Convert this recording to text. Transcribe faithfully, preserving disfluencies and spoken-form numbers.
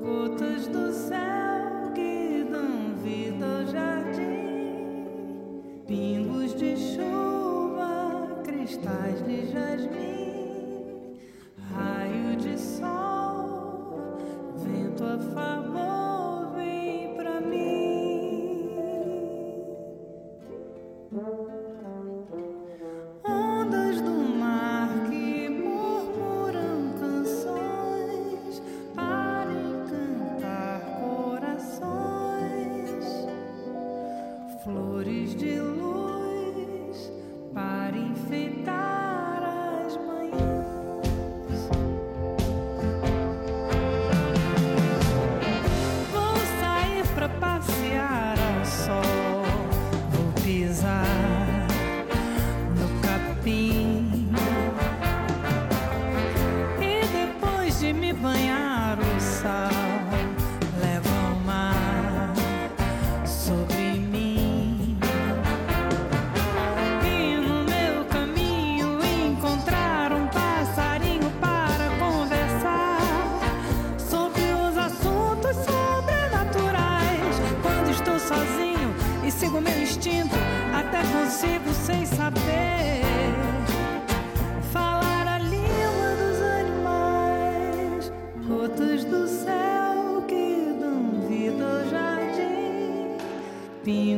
Gotas do céu que dão vida ao jardim, pingos de chuva, cristais de jasmim, raio de sol, vento a favor, vem pra mim. Ondas do mar que murmuram canções para encantar corações, flores de luz para enfeitar as manhãs. Vou sair pra passear ao sol, vou pisar no capim e depois de me banhar o sal leva o mar sobre mim. E no meu caminho encontrar um passarinho para conversar sobre os assuntos sobrenaturais. Quando estou sozinho e sigo meu instinto, até consigo, sem saber, falar a língua dos animais. Gotas do céu que dão vida ao jardim,